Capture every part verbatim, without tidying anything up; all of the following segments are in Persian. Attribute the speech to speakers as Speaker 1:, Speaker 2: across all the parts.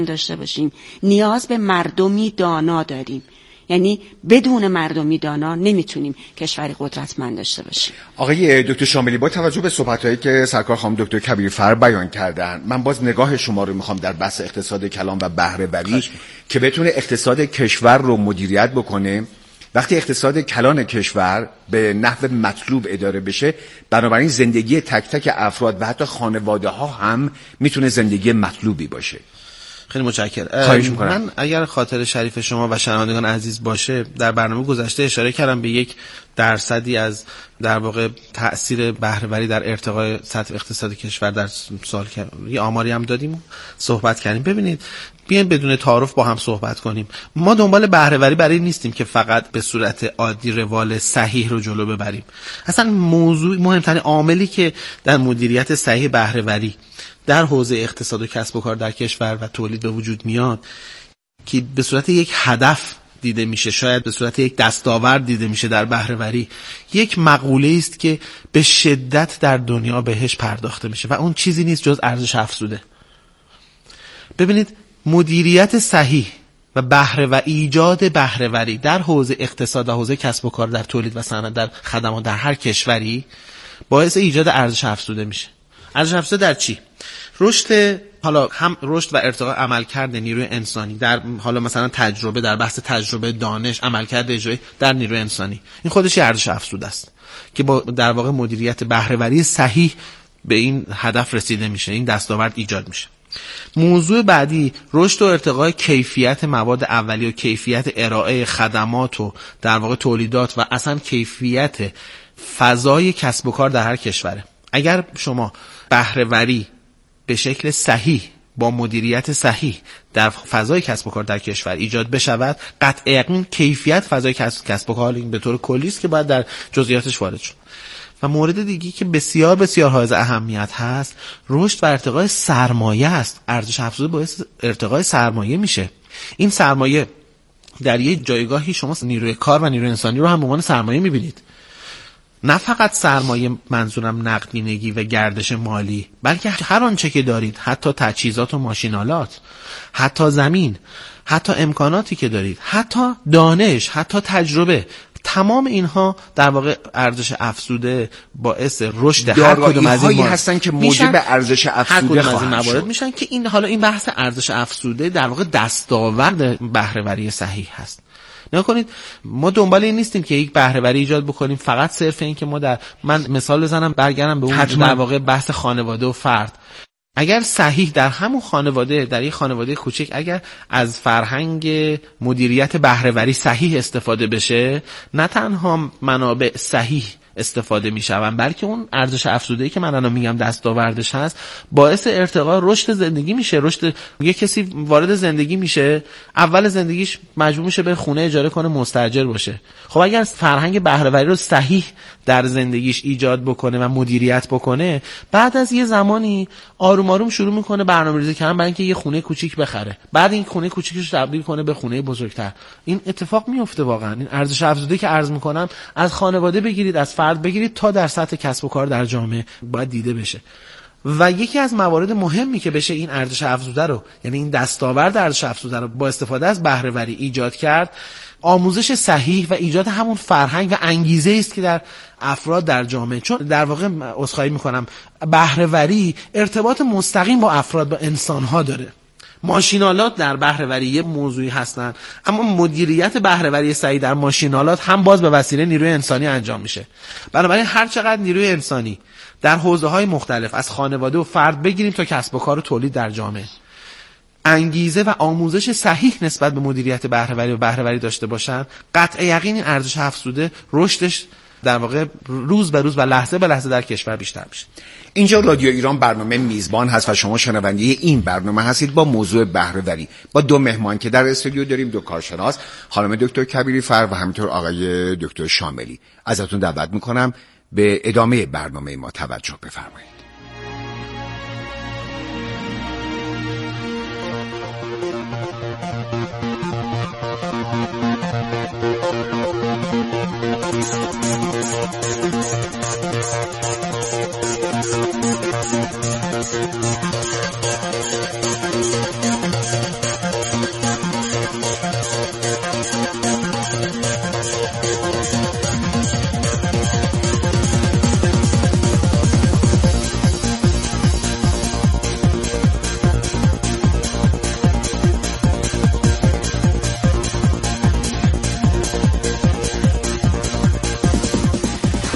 Speaker 1: داشته باشیم، نیاز به مردمی دانا داریم. یعنی بدون مردمی دانا نمیتونیم کشوری قدرتمند داشته باشیم.
Speaker 2: آقای دکتر شاملی، با توجه به صحبت‌هایی که سرکار خانم دکتر کبیرفر بیان کردن، من باز نگاه شما رو میخوام در بحث اقتصاد کلان و بهره وری که بتونه اقتصاد کشور رو مدیریت بکنه. وقتی اقتصاد کلان کشور به نحو مطلوب اداره بشه، بنابراین زندگی تک تک افراد و حتی خانواده ها هم میتونه زندگی مطلوبی باشه.
Speaker 3: خیلی متشکرم. من اگر خاطر شریف شما و شنوندگان عزیز باشه، در برنامه گذشته اشاره کردم به یک درصدی از در واقع تأثیر بهره‌وری در ارتقای سطح اقتصاد کشور در سال که یه آماری هم دادیم صحبت کردیم. ببینید، بیاین بدون تعارف با هم صحبت کنیم. ما دنبال بهره‌وری برای نیستیم که فقط به صورت عادی روال صحیح رو جلو ببریم. اصلا موضوع مهمترین عاملی که در مدیریت صحیح بهره‌وری در حوزه اقتصاد و کسب و کار در کشور و تولید به وجود میاد که به صورت یک هدف دیده میشه، شاید به صورت یک دستاورد دیده میشه در بهره‌وری، یک مقوله است که به شدت در دنیا بهش پرداخته میشه و اون چیزی نیست جز ارزش افزوده. ببینید، مدیریت صحیح و بهره و ایجاد بهره‌وری در حوزه اقتصاد و حوزه کسب و کار، در تولید و صنعت، در خدمات، در هر کشوری باعث ایجاد ارزش افزوده میشه. ارزش افزوده در چی؟ رشد، حالا هم رشد و ارتقاء عملکرد نیروی انسانی، در حالا مثلا تجربه، در بحث تجربه، دانش، عملکرد اجرایی در نیروی انسانی، این خودش ارزش افزوده است که با در واقع مدیریت بهره‌وری صحیح به این هدف رسیده میشه، این دستاورد ایجاد میشه. موضوع بعدی، رشد و ارتقاء کیفیت مواد اولیه و کیفیت ارائه خدمات و در واقع تولیدات و اصلا کیفیت فضای کسب و کار در هر کشوره. اگر شما بهره‌وری به شکل صحیح با مدیریت صحیح در فضای کسب و کار در کشور ایجاد بشود، قطع یقین کیفیت فضای کسب و کار این به طور کلی است که باید در جزئیاتش وارد شد. و مورد دیگی که بسیار بسیار حائز اهمیت هست، رشد و ارتقای سرمایه است. ارزش افزوده باعث ارتقای سرمایه میشه. این سرمایه در یک جایگاهی شما نیروی کار و نیروی انسانی رو هم به عنوان سرمایه میبینید. نه فقط سرمایه، منظورم نقدینگی و گردش مالی، بلکه هر آنچه که دارید، حتی تجهیزات و ماشینالات، حتی زمین، حتی امکاناتی که دارید، حتی دانش، حتی تجربه، تمام اینها در واقع ارزش افزوده باعث رشد هر کدوم از این
Speaker 2: هستن که موجب ارزش افزوده
Speaker 3: خواهند شد. میشن که این حالا این بحث ارزش افزوده در واقع دستاورد بهره‌وری صحیح هست. نگاه کنید، ما دنبال این نیستیم که یک بهره‌وری ایجاد بکنیم فقط صرف این که ما در من مثال بزنم برگردم به اون در واقع بحث خانواده و فرد. اگر صحیح در همون خانواده، در یک خانواده کوچک، اگر از فرهنگ مدیریت بهره‌وری صحیح استفاده بشه، نه تنها منابع صحیح استفاده میشون، بلکه اون ارزش افزوده‌ای که من الان میگم دستاوردش هست، باعث ارتقاء رشد زندگی میشه. رشد یه کسی وارد زندگی میشه، اول زندگیش مجبور میشه به خونه اجاره کنه، مستاجر باشه. خب اگر فرهنگ بهره‌وری رو صحیح در زندگیش ایجاد بکنه و مدیریت بکنه، بعد از یه زمانی آروم آروم شروع میکنه برنامه‌ریزی کردن برای اینکه یه خونه کوچیک بخره، بعد این خونه کوچیکش تبدیل کنه به خونه بزرگتر. این اتفاق میفته واقعا. این ارزش افزوده که عرض میکنم، از خانواده بگیرید، از فرد بگیرید، تا در سطح کسب و کار در جامعه باید دیده بشه. و یکی از موارد مهمی که بشه این ارزش افزوده رو، یعنی این دستاورد ارزش افزوده رو با استفاده از بهره‌وری ایجاد کرد، آموزش صحیح و ایجاد همون فرهنگ و انگیزه است که در افراد در جامعه، چون در واقع عذرخواهی میکنم، بهره‌وری ارتباط مستقیم با افراد، با انسان‌ها داره. ماشینالات در بهره‌وری یه موضوعی هستن، اما مدیریت بهره‌وری صحیح در ماشینالات هم باز به وسیله نیروی انسانی انجام میشه. بنابراین هر چقدر نیروی انسانی در حوزه‌های مختلف، از خانواده و فرد بگیریم تا کسب و کار و تولید در جامعه، انگیزه و آموزش صحیح نسبت به مدیریت بهره‌وری و بهره‌وری داشته باشن، قطع یقین این ارزش افزوده رشدش در واقع روز به روز و لحظه به لحظه در کشور بیشتر میشه.
Speaker 2: اینجا رادیو ایران برنامه میزبان هست و شما شنونده این برنامه هستید با موضوع بهره‌وری، با دو مهمان که در استودیو داریم، دو کارشناس، خانم دکتر کبیرفر و همینطور آقای دکتر شاملی. ازتون دعوت میکنم به ادامه برنامه ما توجه بفرمایید.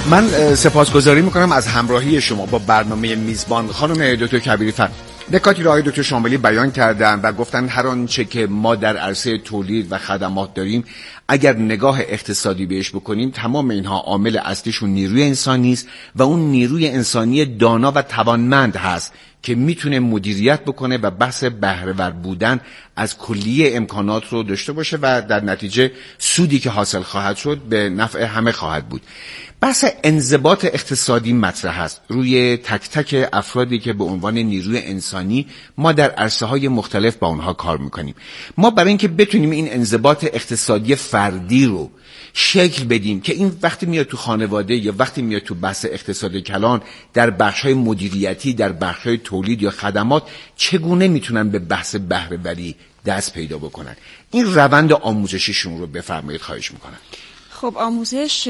Speaker 2: من سپاسگزاری میکنم از همراهی شما با برنامه میزبان. خانم دکتر کبیری فر نکاتی را آقای دکتر شاملی بیان کردن و گفتن هر آنچه که ما در عرصه تولید و خدمات داریم اگر نگاه اقتصادی بهش بکنیم تمام اینها عامل اصلیشون نیروی انسانی است و اون نیروی انسانی دانا و توانمند هست که میتونه مدیریت بکنه و بحث بهره‌ور بودن از کلیه امکانات رو داشته باشه و در نتیجه سودی که حاصل خواهد شد به نفع همه خواهد بود. بحث انضباط اقتصادی مطرح است روی تک تک افرادی که به عنوان نیروی انسانی ما در عرصه‌های مختلف با اونها کار میکنیم. ما برای اینکه بتونیم این انضباط اقتصادی فردی رو شکل بدیم که این وقتی میاد تو خانواده یا وقتی میاد تو بحث اقتصاد کلان در بخش‌های مدیریتی، در بخش‌های تولید یا خدمات چگونه میتونن به بحث بهره‌وری دست پیدا بکنن. این روند آموزشیشون رو بفرمایید خواهش میکنم.
Speaker 1: خب آموزش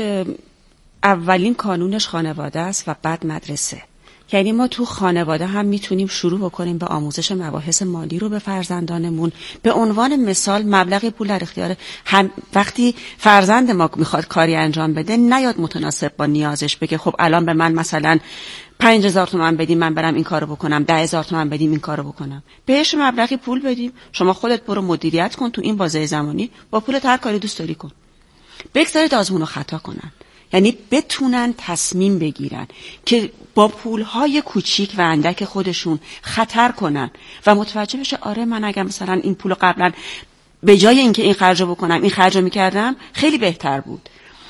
Speaker 1: اولین کانونش خانواده است و بعد مدرسه. یعنی ما تو خانواده هم میتونیم شروع بکنیم به آموزش مباحث مالی رو به فرزندانمون. به عنوان مثال مبلغی پول در اختیار هم وقتی فرزند ما میخواد کاری انجام بده نیاد متناسب با نیازش بگه خب الان به من مثلا پنج هزار تومان بدیم من برم این کارو بکنم، ده هزار تومان بدیم این کارو بکنم. بهش مبلغی پول بدیم، شما خودت برو مدیریت کن تو این بازه زمانی، با پولت هر کاری دوست داری کن. بگذارید آزمون و خطا کنن. یعنی بتونن تصمیم بگیرن که با پولهای کوچیک و اندک خودشون خطر کنن و متوجه بشه آره من اگر مثلا این پولو قبلا به جای اینکه این خرجو بکنم این خرجو میکردم خیلی بهتر بود.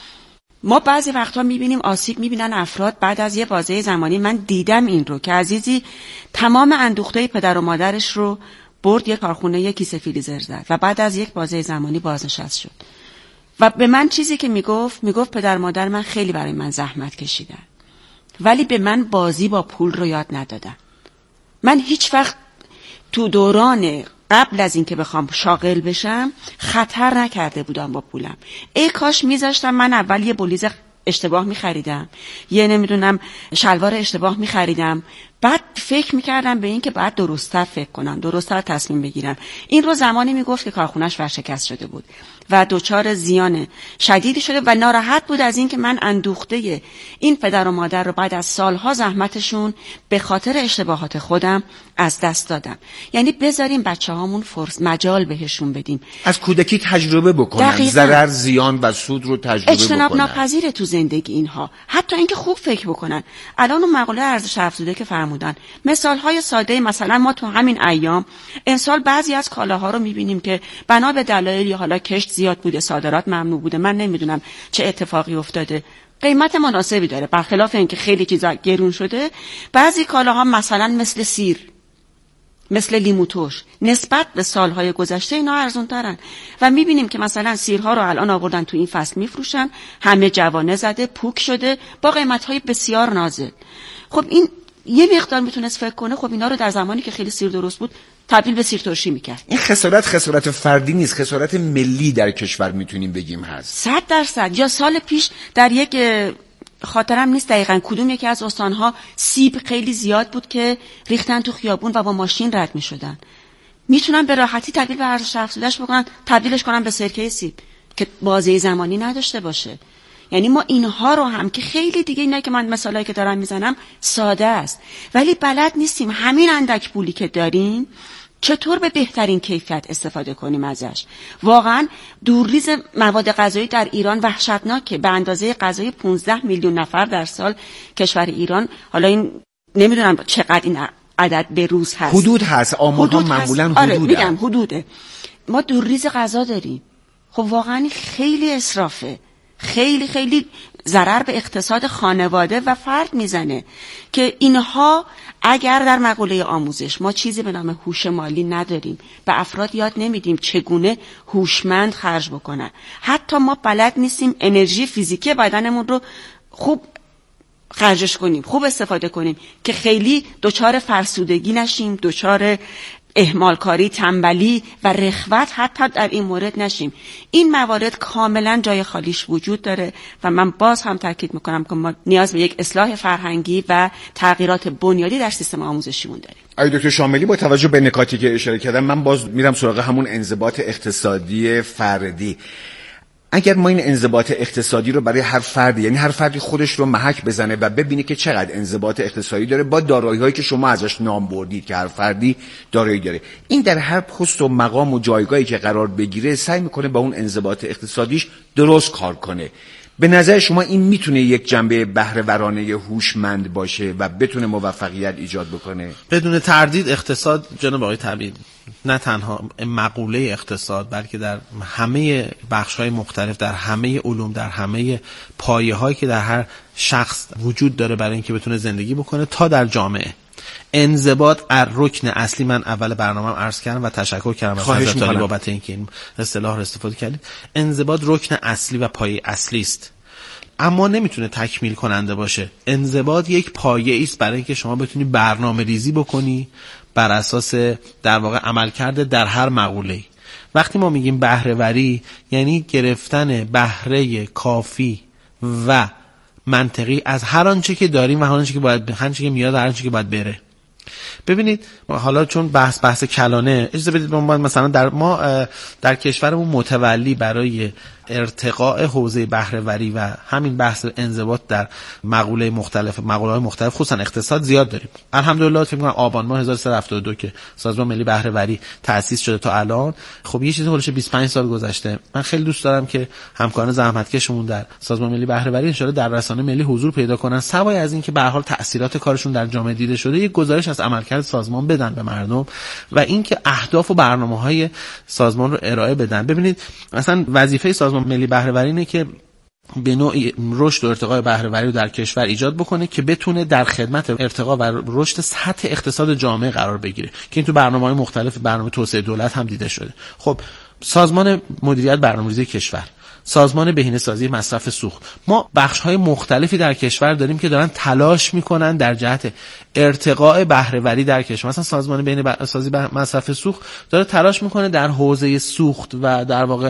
Speaker 1: ما بعضی وقتا میبینیم آسیب میبینن افراد بعد از یه بازه زمانی. من دیدم این رو که عزیزی تمام اندوخته پدر و مادرش رو برد یه کارخونه یه کیسه فریزر زد و بعد از یک بازه زمانی بازنشست شد و به من چیزی که میگفت میگفت پدر مادر من خیلی برای من زحمت کشیدن ولی به من بازی با پول رو یاد ندادن. من هیچ وقت تو دوران قبل از این که بخوام شاغل بشم خطر نکرده بودم با پولم. ای کاش میذاشتم من اول یه بلیز اشتباه میخریدم، یه نمیدونم شلوار اشتباه میخریدم، بعد فکر میکردم به این که باید درست‌تر فکر کنم، درست‌تر تصمیم بگیرم. این رو زمانی میگفت که کارخونه‌اش ورشکست شده بود و دچار زیان شدیدی شده و ناراحت بود از این که من اندوخته این پدر و مادر رو بعد از سالها زحمتشون به خاطر اشتباهات خودم از دست دادم. یعنی بذاریم بچه‌هامون فرصت مجال بهشون بدیم،
Speaker 2: از کودکی تجربه بکنن، ضرر زیان و سود رو تجربه
Speaker 1: اجتناب
Speaker 2: بکنن.
Speaker 1: اجتناب ناپذیره تو زندگی اینها. حتی اینکه خوب فکر بکنن. الان اون مقاله ارزش افزوده که فرمودن مثال‌های ساده، مثلا ما تو همین ایام امسال بعضی از کالاها رو می‌بینیم که بنا به دلایل یا حالا کشت زیاد بوده، صادرات ممنوع بوده، من نمیدونم چه اتفاقی افتاده، قیمت مناسبی داره. برخلاف اینکه خیلی چیزا گرون شده، بعضی کالاها مثلا مثل سیر، مثل لیمو ترش نسبت به سالهای گذشته اینا ارزون ترن و میبینیم که مثلا سیرها رو الان آوردن تو این فصل میفروشن، همه جوانه زده، پوک شده، با قیمت‌های بسیار نازل. خب این یه مقدار میتونست فکر کنه خب اینا رو در زمانی که خیلی سیر درست بود تبدیل به سیر ترشی میکرد.
Speaker 2: این خسارت خسارت فردی نیست، خسارت ملی در کشور میتونیم بگیم هست.
Speaker 1: صد درصد. یا سال پیش در یک خاطرم نیست دقیقاً کدوم یکی از استانها سیب خیلی زیاد بود که ریختن تو خیابون و با ماشین رد میشدن. میتونن به راحتی تبدیل به ارزش افزوده‌اش بکنن، تبدیلش کنن به سرکه سیب که بازه زمانی نداشته باشه. یعنی ما اینها رو هم که خیلی دیگه اینا که من مثالایی که دارم میزنم ساده است ولی بلد نیستیم همین اندک پولی که داریم چطور به بهترین کیفیت استفاده کنیم ازش. واقعا دورریز مواد غذایی در ایران وحشتناکه. به اندازه غذای پانزده میلیون نفر در سال کشور ایران، حالا این نمیدونم چقدر این عدد به روز هست،
Speaker 2: حدود هست، آمارها معمولا حدوده.
Speaker 1: آره میگم حدوده. ما دورریز غذا داریم. خب واقعا خیلی اسرافه، خیلی خیلی ضرر به اقتصاد خانواده و فرد میزنه که اینها اگر در مقوله آموزش ما چیزی به نام هوش مالی نداریم، به افراد یاد نمیدیم چگونه هوشمند خرج بکنن، حتی ما بلد نیستیم انرژی فیزیکی بدنمون رو خوب خرجش کنیم، خوب استفاده کنیم که خیلی دچار فرسودگی نشیم، دچار اهمال کاری، تنبلی و رخوت حتی در این مورد نشیم. این موارد کاملا جای خالیش وجود داره و من باز هم تاکید میکنم که ما نیاز به یک اصلاح فرهنگی و تغییرات بنیادی در سیستم آموزشیمون داریم.
Speaker 2: آقای دکتر شاملی، با توجه به نکاتی که اشاره کردم من باز میرم سراغ همون انضباط اقتصادی فردی. اگر ما این انضباط اقتصادی رو برای هر فردی، یعنی هر فردی خودش رو محک بزنه و ببینه که چقدر انضباط اقتصادی داره با دارایی‌هایی که شما ازش نام بردید که هر فردی دارایی داره، این در هر پست و مقام و جایگاهی که قرار بگیره سعی میکنه با اون انضباط اقتصادیش درست کار کنه. به نظر شما این میتونه یک جنبه بهره‌ورانه هوشمند باشه و بتونه موفقیت ایجاد بکنه؟
Speaker 3: بدون تردید اقتصاد جناب آقای طبیعی نه تنها مقوله اقتصاد، بلکه در همه بخش‌های مختلف، در همه علوم، در همه پایه‌هایی که در هر شخص وجود داره برای اینکه بتونه زندگی بکنه تا در جامعه، انضباط از رکن اصلی. من اول برنامه‌ام عرض کردم و تشکر کردم از حضرت عالی بابت اینکه این اصطلاح رو استفاده کردید. انضباط رکن اصلی و پایه اصلی است، اما نمیتونه تکمیل کننده باشه. انضباط یک پایه است برای اینکه شما بتونی برنامه ریزی بکنی بر اساس در واقع عملکرد در هر مقوله. وقتی ما میگیم بهره‌وری یعنی گرفتن بهره کافی و منطقی از هر آنچه که داریم و هر آنچه که باید، هر آنچه که میاد، هر آنچه که باید بره. ببینید حالا چون بحث بحث کلانه، اجازه بدید ما مثلا در ما در کشورمون متولی برای ارتقاء حوزه بهره‌وری و همین بحث انضباط در مقوله مختلف مقوله‌های مختلف خصوصا اقتصاد زیاد داریم. الحمدلله فکر می‌کنم آبان ماه هزار و سیصد و هفتاد و دو که سازمان ملی بهره‌وری تأسیس شده تا الان، خب یه چیزی حدود بیست و پنج سال گذشته. من خیلی دوست دارم که همکاران زحمتکشمون در سازمان ملی بهره‌وری ان شاءالله در رسانه ملی حضور پیدا کنن، سوای از این که به هر حال تأثیرات کارشون در جامعه دیده شده، یک گزارش از عملکرد سازمان بدن به مردم و اینکه اهداف و برنامه‌های سازمان رو ارائه بدن. ببینید مثلا وظیفه سازمان ملی بهره‌وری اینه که به نوعی رشد و ارتقاء بهره‌وری رو در کشور ایجاد بکنه که بتونه در خدمت ارتقاء و رشد سطح اقتصاد جامعه قرار بگیره که این تو برنامه‌های مختلف برنامه توسعه دولت هم دیده شده. خب سازمان مدیریت برنامه‌ریزی کشور، سازمان بهینه‌سازی مصرف سوخت، ما بخش‌های مختلفی در کشور داریم که دارن تلاش میکنن در جهت ارتقاء بهره‌وری در کشور. مثلا سازمان بهینه‌سازی مصرف سوخت داره تلاش میکنه در حوزه سوخت و در واقع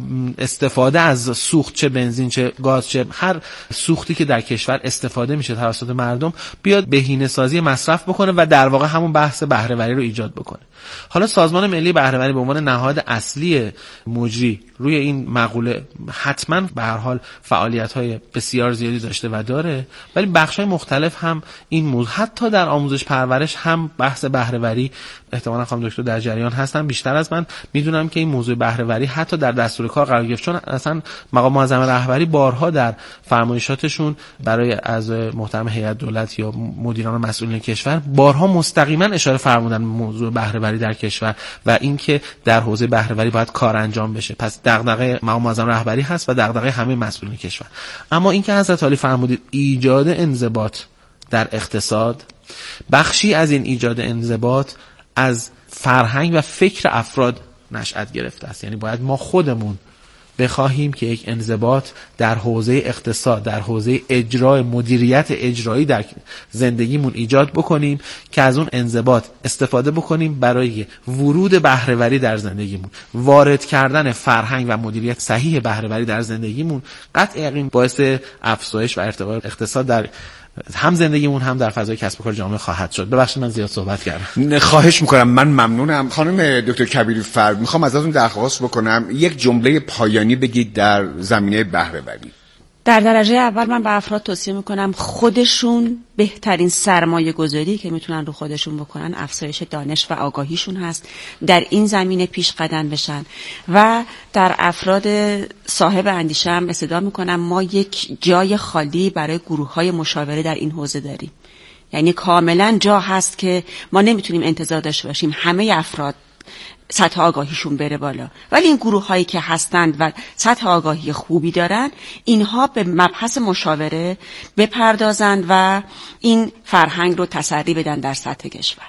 Speaker 3: استفاده از سوخت، چه بنزین چه گاز چه هر سوختی که در کشور استفاده میشه توسط مردم، بیاد بهینه‌سازی مصرف بکنه و در واقع همون بحث بهره‌وری رو ایجاد بکنه. حالا سازمان ملی بهره‌وری به عنوان نهاد اصلی مجری روی این مقوله حتما به هر حال فعالیت‌های بسیار زیادی داشته و داره، ولی بخش‌های مختلف هم این موضوع، حتی در آموزش پرورش هم بحث بهره‌وری، احتمالاً خانم دکتر در جریان هستن بیشتر از من، میدونم که این موضوع بهره‌وری حتی در دستور کار قرار گرفت، چون اصلا مقام معظم رهبری بارها در فرمایشاتشون برای اعضای محترم هیئت دولت یا مدیران مسئولین کشور بارها مستقیما اشاره فرمودن به موضوع بهره‌وری در کشور و اینکه در حوزه بهره‌وری باید کار انجام بشه. پس دغدغه مقام معظم رهبری هست و دغدغه همه مسئولین کشور. اما اینکه حضرت عالی فرمودید ایجاد انضباط در اقتصاد، بخشی از این ایجاد انضباط از فرهنگ و فکر افراد نشأت گرفته است. یعنی باید ما خودمون بخواهیم که یک انضباط در حوزه اقتصاد، در حوزه اجرای مدیریت اجرایی در زندگیمون ایجاد بکنیم که از اون انضباط استفاده بکنیم برای ورود بهره‌وری در زندگیمون، وارد کردن فرهنگ و مدیریت صحیح بهره‌وری در زندگیمون قطع یقین باعث افزایش و ارتقای اقتصاد در هم زندگیمون هم در فضای کسب و کار جامعه خواهد شد. ببخشید من زیاد صحبت کردم.
Speaker 2: خواهش میکنم، من ممنونم. خانم دکتر کبیری فر، میخوام ازتون درخواست بکنم یک جمله پایانی بگید در زمینه بهره‌وری.
Speaker 1: در درجه اول من به افراد توصیه میکنم خودشون بهترین سرمایه گذاری که میتونن رو خودشون بکنن افزایش دانش و آگاهیشون هست، در این زمینه پیش قدم بشن و در افراد صاحب اندیشه هم استدعا میکنم ما یک جای خالی برای گروه‌های مشاوره در این حوزه داریم. یعنی کاملا جا هست که ما نمیتونیم انتظار داشته باشیم همه افراد سطح آگاهیشون بره بالا، ولی این گروه هایی که هستند و سطح آگاهی خوبی دارن اینها به مبحث مشاوره بپردازند و این فرهنگ رو تسری بدن در سطح کشور.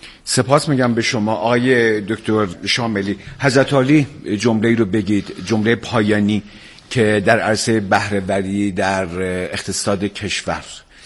Speaker 2: سپاس میگم به شما آقای دکتر شاملی. حضرت عالی جمله‌ای رو بگید، جمله پایانی که در عرصه بهره‌وری در اقتصاد کشور.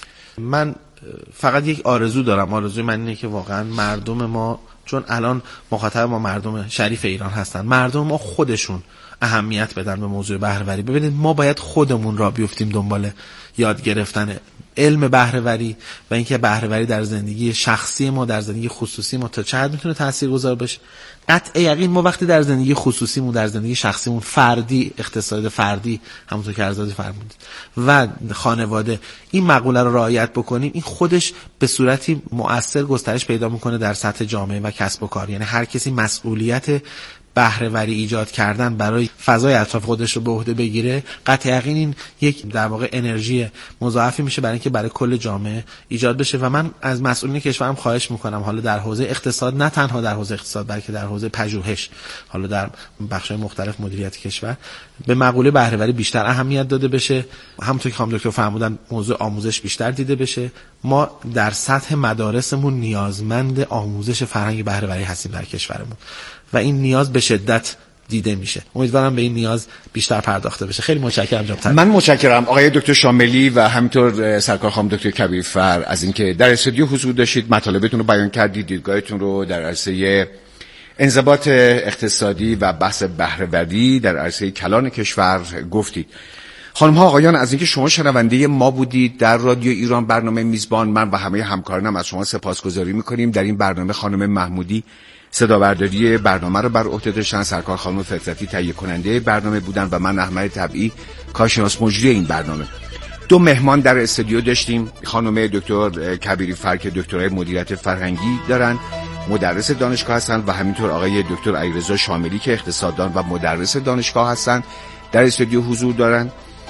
Speaker 3: من فقط یک آرزو دارم، آرزوی من اینه که واقعا مردم ما، چون الان مخاطب ما مردم شریف ایران هستن، مردم ما خودشون اهمیت بدن به موضوع بهره‌وری. ببینید ما باید خودمون را بیفتیم دنبال یاد گرفتن علم بهره‌وری و اینکه بهره‌وری در زندگی شخصی ما، در زندگی خصوصی ما تا چه حد میتونه تاثیرگذار باشه. قطع یقین ما وقتی در زندگی خصوصیمون، در زندگی شخصیمون، فردی، اقتصاد فردی، همونطور که آزادی فرمودید، و خانواده این مقوله رو رعایت بکنیم، این خودش به صورتی مؤثر گسترش پیدا میکنه در سطح جامعه و کسب و کار. یعنی هر کسی مسئولیت بهره‌وری ایجاد کردن برای فضای اطراف خودش رو به عهده بگیره، قطع یقین این یک در واقع انرژی مضاعفی میشه برای اینکه برای کل جامعه ایجاد بشه. و من از مسئولین کشورم خواهش میکنم حالا در حوزه اقتصاد، نه تنها در حوزه اقتصاد بلکه در حوزه پژوهش، حالا در بخش‌های مختلف مدیریت کشور، به مقوله بهره‌وری بیشتر اهمیت داده بشه. همونطور که خانم دکتر فرمودن موضوع آموزش بیشتر دیده بشه. ما در سطح مدارسمون نیازمند آموزش فرهنگ بهره‌وری هستیم در کشورمون و این نیاز به شدت دیده میشه. امیدوارم به این نیاز بیشتر پرداخته بشه. خیلی متشکرم جناب.
Speaker 2: من متشکرم آقای دکتر شاملی و همینطور سرکار خانم دکتر کبیرفر از اینکه در استودیو حضور داشتید، مطالبتون رو بیان کردید، دیدگاهتون رو در عرصه انضباط اقتصادی و بحث بهره‌وری در عرصه کلان کشور گفتید. خانم ها آقایان، از اینکه شما شنونده ما بودید در رادیو ایران برنامه میزبان، من و همه همکارانم از شما سپاسگزاری میکنیم. در این برنامه خانم محمودی صدابرداری برنامه رو بر عهده داشتن، سرکار خانم فطرتی تهیه کننده برنامه بودن و من احمد طبیعی کارشناس مجری این برنامه. دو مهمان در استودیو داشتیم، خانم دکتر کبیرفر که دکترای مدیریت فرهنگی دارن، مدرس دانشگاه هستن، و همینطور آقای دکتر علیرضا شاملی که اقتصاددان و مدرس دانشگاه هستن در استودیو حضور دارن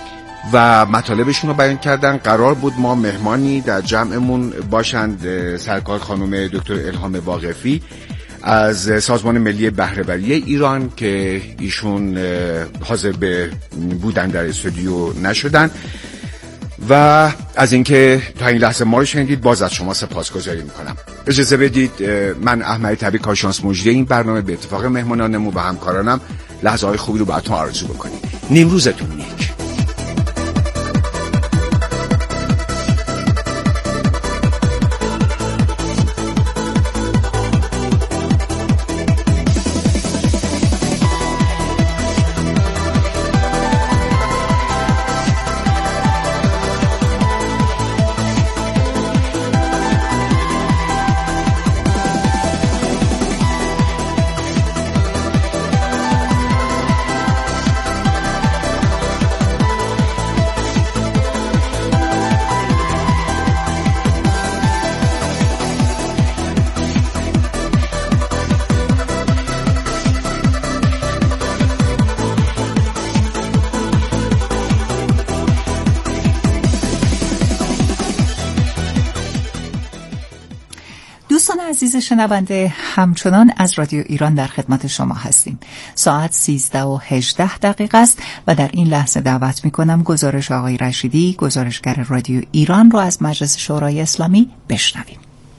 Speaker 2: و مطالبشون رو بیان کردن. قرار بود ما مهمانی در جمعمون باشند سرکار خانم دکتر الهام واقفی از سازمان ملی بهره‌وری ایران که ایشون حاضر به بودن در استودیو نشدن، و از اینکه تا این لحظه ما رو شنیدید باز از شما سپاسگزاری میکنم. اجازه بدید من احمد طبیعی کارشناس مجری این برنامه به اتفاق مهمانانمون و همکارانم لحظه های خوبی رو براتون آرزو بکنیم. نیمروزتون نیک.
Speaker 4: عزیز شنونده، همچنان از رادیو ایران در خدمت شما هستیم. ساعت سیزده و هجده دقیقه است و در این لحظه دعوت می کنم گزارش آقای رشیدی، گزارشگر رادیو ایران، رو از مجلس شورای اسلامی بشنویم.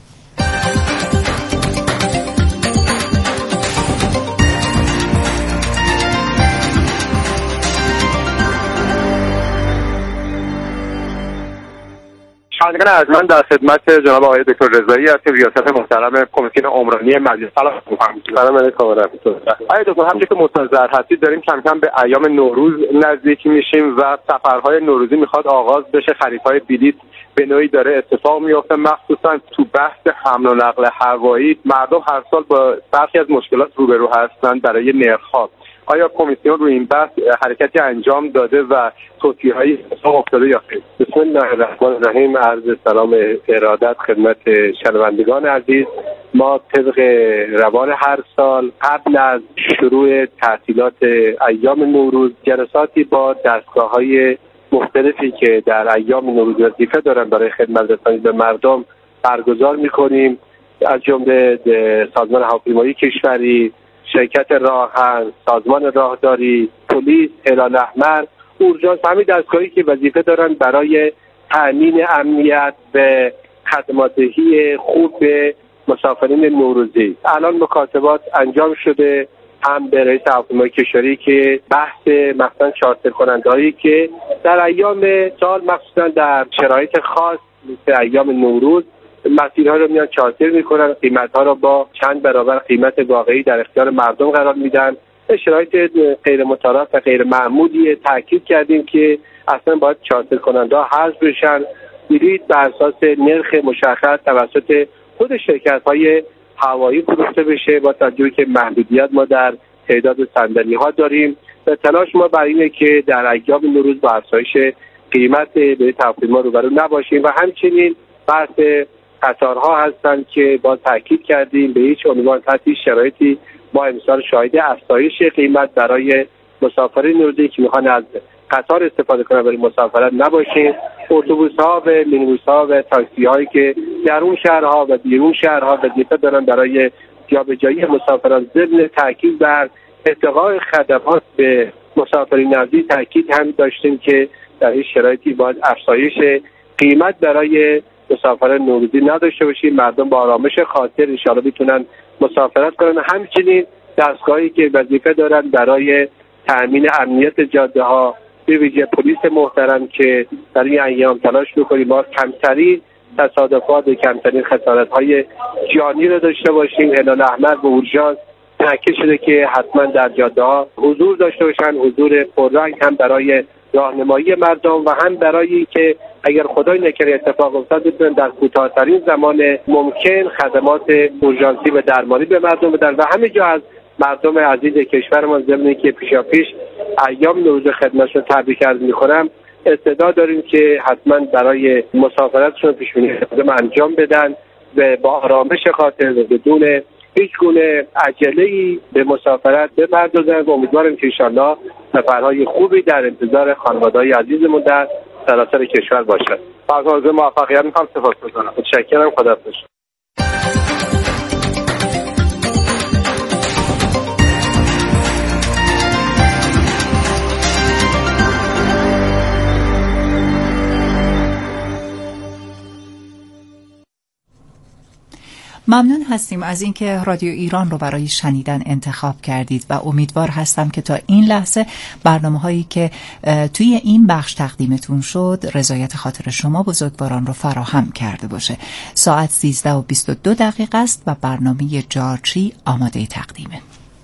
Speaker 5: شنوندگان ارجمند، در خدمت جناب آقای دکتر رضایی هستیم، ریاست محترم کمیسیون عمرانی مجلس. سلام سلام علیکم و رحمت الله. آقای دکتر، همونجوری که مستحضر هستید داریم کم کم به ایام نوروز نزدیک میشیم و سفرهای نوروزی میخواد آغاز بشه. خریدهای بلیط به نوعی داره اتفاق میفته، مخصوصا تو بحث حمل و نقل هوایی. مردم هر سال با برخی از مشکلات روبرو هستند برای نرخ‌ها. آیا کمیسیون رو این بحث حرکتی انجام داده و توصیه‌هایی اتفاق افتاده یا خیر؟
Speaker 6: بسم الله الرحمن الرحیم. عرض سلام ارادت خدمت شنوندگان عزیز. ما طبق روال هر سال قبل از شروع تعطیلات ایام نوروز جلساتی با دستگاه‌های مختلفی که در ایام نوروز وظیفه دارن برای خدمت رسانی به مردم برگزار می‌کنیم، از جمله سازمان هواپیمایی کشوری، شرکت راهن، سازمان راهداری، پلیس، هلال احمر، اورژانس، همین دستگاهی که وظیفه دارن برای تأمین امنیت و خدماتدهی خوب به مسافرین نوروزی. الان مکاتبات انجام شده، هم به رئیس هواپیمای کشوری که بحث مثلا چارتر کننده‌هایی که در ایام سال مخصوصا در شرایط خاص مثل ایام نوروز مسیرها رو میان چارتر میکنن، قیمتها رو با چند برابر قیمت واقعی در اختیار مردم قرار میدن. شرایط غیر متعارف و غیر معمولی تاکید کردیم که اصلا باید چارتر کننده ها حذف بشن بلیط بر اساس نرخ مشخص توسط خود شرکت‌های هوایی فروخته بشه، با توجه که محدودیت ما در تعداد صندلی‌ها داریم. و تلاش ما بر اینه که در ایام نوروز با افزایش قیمت به هواپیما روبرو نباشیم و همچنین بحث قطارها هستند که با تاکید کردیم به هیچ عنوان تحت شرایطی ما امسال شاهد افزایش قیمت برای مسافرین نوروزی که میخوان از قطار استفاده کنن برای مسافرت نباشیم. اتوبوس‌ها و مینیبوس‌ها و تاکسی‌هایی که درون شهرها و بیرون شهرها وظیفه دارن برای جابجایی مسافران، ضمن تاکید بر ارتقاء خدمات به مسافرین نوروزی تاکید هم داشتیم که در این شرایطی باید افزایش قیمت برای مسافران نوروزی نداشته باشیم. مردم با آرامش خاطر ان شاءالله بتونن مسافرت کنن. همچنین دستگاهی که وظیفه دارن برای تأمین امنیت جاده ها، به ویژه پلیس محترم که در این ایام تلاش می‌کنیم ما کمترین تصادفات و کمترین خسارت‌های جانی رو داشته باشیم. هلال احمر و اورژانس تاکید شده که حتما در جاده ها حضور داشته باشن، حضور پررنگ هم برای راهنمایی مردم و هم برای که اگر خدای نکرده اتفاق افتاد بتونن در کوتاه‌ترین زمان ممکن خدمات اورژانسی و درمانی به مردم بدن. و همه جا از مردم عزیز کشورمان ضمن که پیشاپیش ایام نوروز خدمتشون تبریک عرض می‌کنم، استعداد داریم که حتما برای مسافرتشون پیش‌بینی انجام بدن و با آرامش خاطر و بدون هیچ گونه عجله‌ای به مسافرت بپردازن و امیدوارم که انشالله سفرهای خوبی در انتظار خانواده‌های عزیزمون در سراسر کشور باشد. آرزوی موفقیت می‌کنم. سپاسگزارم. متشکرم. خداحافظ.
Speaker 4: ممنون هستیم از اینکه رادیو ایران رو برای شنیدن انتخاب کردید و امیدوار هستم که تا این لحظه برنامه‌هایی که توی این بخش تقدیمتون شد رضایت خاطر شما بزرگواران رو فراهم کرده باشه. ساعت سیزده و بیست و دو دقیقه است و برنامه جارچی آماده تقدیمه.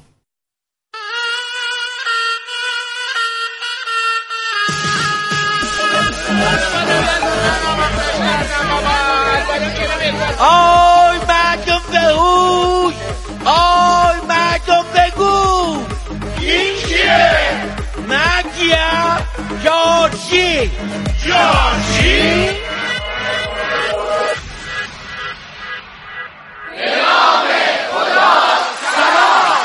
Speaker 7: آی مردم بهوش، آی مردم بگو این چیه؟ مگیم جارچی. جارچی؟ نام خدا سلام.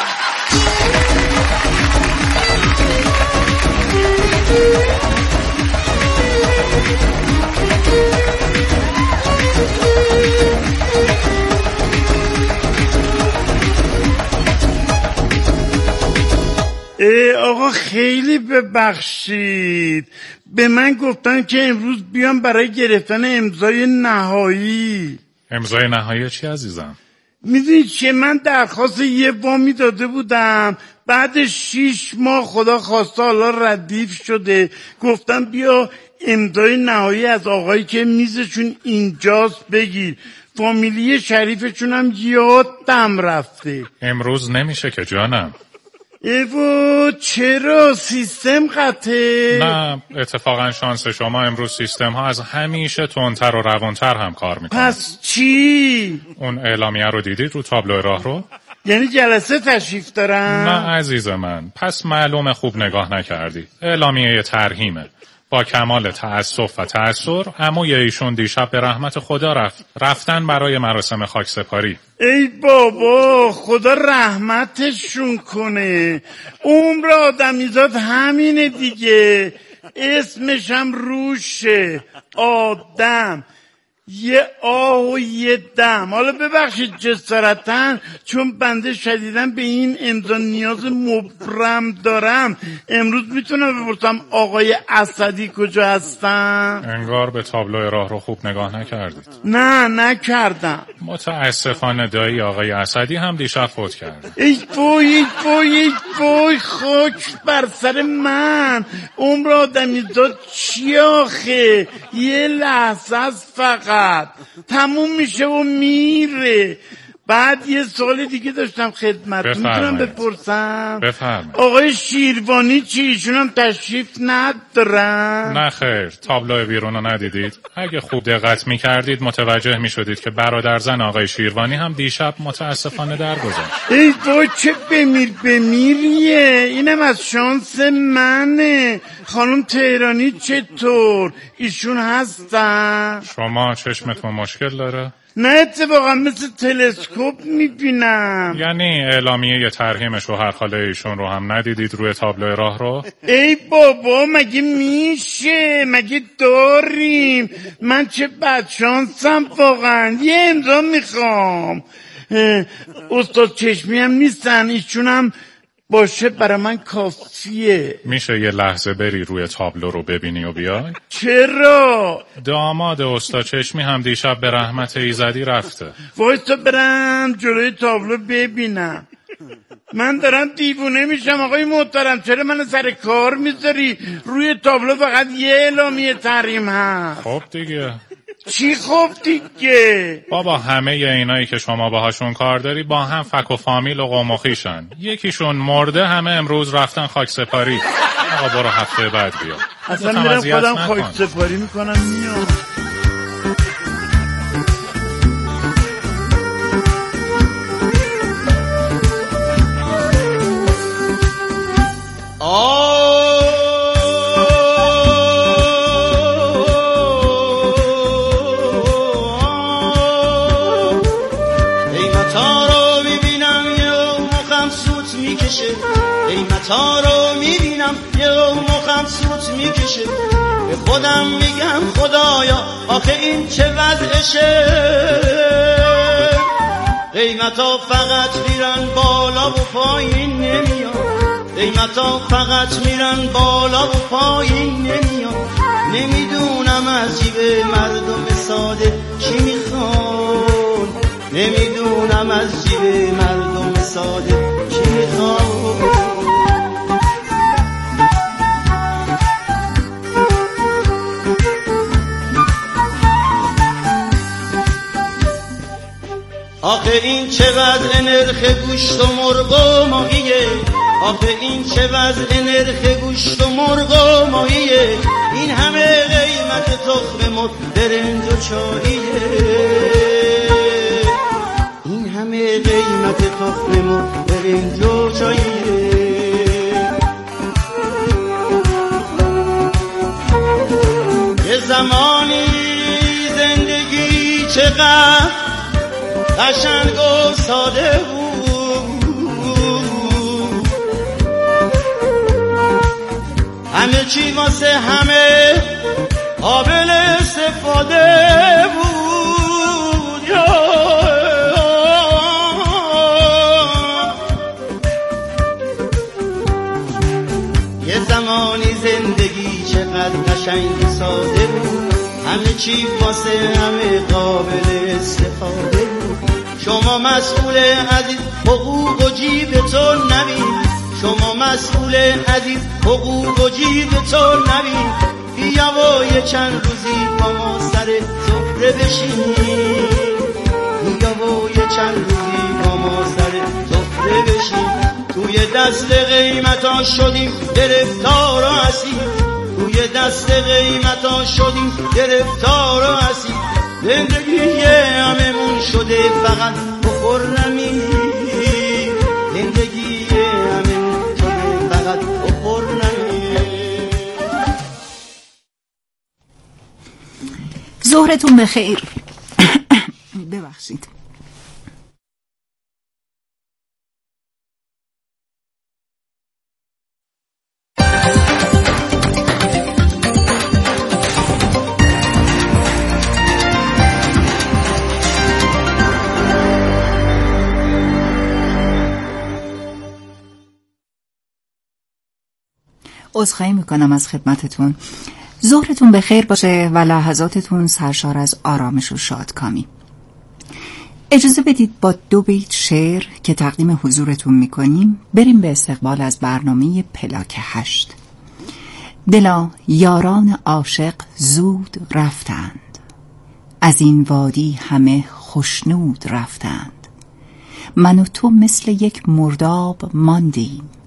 Speaker 8: آقا خیلی ببخشید، به من گفتن که امروز بیام برای گرفتن امضای نهایی.
Speaker 9: امضای نهایی چی عزیزم؟
Speaker 8: میدونید که من درخواست یه وامی داده بودم، بعد شیش ماه خدا خواسته حالا ردیف شده، گفتم بیا امضای نهایی از آقایی که میزشون اینجاست بگیر. فامیلی شریفشون هم یادم رفته.
Speaker 9: امروز نمیشه که جانم.
Speaker 8: ایوه چرا سیستم قطعه؟
Speaker 9: نه اتفاقا شانس شما امروز سیستم ها از همیشه تندتر و روانتر هم کار میکنن.
Speaker 8: پس چی؟
Speaker 9: اون اعلامیه رو دیدید رو تابلو راه رو؟
Speaker 8: یعنی جلسه تشریف دارن؟
Speaker 9: نه عزیز من، پس معلومه خوب نگاه نکردی. اعلامیه ترحیمه. با کمال تأسف و تأثر عموی ایشون دیشب به رحمت خدا رفت رفتن برای مراسم خاکسپاری.
Speaker 8: ای بابا خدا رحمتشون کنه. عمر آدمیزاد همینه دیگه، اسمش هم روشه، آدم، یه آه و یه دم. حالا ببخشید جسارتاً چون بنده شدیداً به این امضا نیاز مبرم دارم، امروز میتونم بپرسم آقای اسدی کجا هستن؟
Speaker 9: انگار به تابلو راه رو خوب نگاه نکردید.
Speaker 8: نه نکردم.
Speaker 9: متاسفانه دایی آقای اسدی هم دیشب فوت کرد.
Speaker 8: ای بوی ای بوی ای بوی خاک بر سر من. عمر آدمیزاد چی آخه؟ یه لحظه از فقط تموم میشه و میره. بعد یه سوال دیگه داشتم خدمت، میتونم بپرسم؟
Speaker 9: بفرمایید.
Speaker 8: آقای شیروانی چی ایشون هم تشریف ندارن؟
Speaker 9: نه خیر، تابلو بیرون رو ندیدید؟ اگه خوب دقت میکردید متوجه میشدید که برادر زن آقای شیروانی هم دیشب متاسفانه درگذشت.
Speaker 8: ای وای چه بمیر بمیریه، اینم از شانس منه. خانم تهرانی چطور؟ ایشون هستن؟
Speaker 9: شما چشمتون مشکل داره؟
Speaker 8: نه اتفاقا مثل تلسکوپ میبینم.
Speaker 9: یعنی اعلامیه ترحیم شوهر خاله ایشون رو هم ندیدید روی تابلو راه رو؟
Speaker 8: ای بابا مگه میشه؟ مگه داریم؟ من چه بدشانسم واقعا. یه امضا میخوام. استاد چشمی هم نیستن، ایشون هم باشه برای من کافیه.
Speaker 9: میشه یه لحظه بری روی تابلو رو ببینی و بیای؟
Speaker 8: چرا؟
Speaker 9: داماد استاد چشمی هم دیشب به رحمت ایزدی رفته.
Speaker 8: وایستا برم جلوی تابلو ببینم. من دارم دیوونه میشم آقای محترم، چرا من سر کار میذاری؟ روی تابلو فقط یه اعلامیه تحریم هست.
Speaker 9: خب دیگه.
Speaker 8: چی خب دیگه؟
Speaker 9: بابا همه اینایی که شما باهاشون کار داری با هم فک و فامیل و قوم و خویشن. یکیشون مرده، همه امروز رفتن خاک سپاری. آقا برو هفته بعد بیا.
Speaker 8: اصلا میرم خودم خاک سپاری میکنم میام.
Speaker 10: تا رو میبینم یه مخم سوت میکشه، به خودم میگم خدایا آخه این چه وضعشه. قیمتا فقط میرن بالا و پایین نمیان، قیمتا فقط میرن بالا و پایین نمیان. نمیدونم از جیب مردم ساده چی میخوان، نمیدونم از جیب مردم ساده چی میخوان. آخه این چه وضع نرخ گوشت و مرغ و ماهیه، آخه این چه وضع نرخ گوشت و مرغ و ماهیه. این همه قیمت تخم مرغ برنج و چاییه، این همه قیمت تخم مرغ برنج و چاییه. یه زمانی زندگی چقدر قشنگ و ساده بود، همه چی واسه همه قابل استفاده بود. یه زمانی زندگی چقدر قشنگ و ساده بود، همه چی واسه همه قابل استفاده بود. شما مسئول عزیز حقوق و جیبتون نبین، شما مسئول عزیز حقوق و جیبتون نبین. بیا و یه چند روزی با ما سر سفره بشین، بیا و یه چند روزی با ما سر سفره بشین. توی دست قیمتا شدیم گرفتار و اسیر، توی دست قیمتا شدیم گرفتار و اسیر. زندگی هممون شده فقط بخورنمی، زندگی هممون شده فقط بخورنمی.
Speaker 4: ظهرتون بخیر. ببخشید. عذرخواهی میکنم از خدمتتون. ظهرتون بخیر باشه و لحظاتتون سرشار از آرامش و شادکامی. اجازه بدید با دو بیت شعر که تقدیم حضورتون میکنیم بریم به استقبال از برنامه پلاک هشت. دلا یاران عاشق زود رفتند، از این وادی همه خوشنود رفتند. من و تو مثل یک مرداب ماندیم.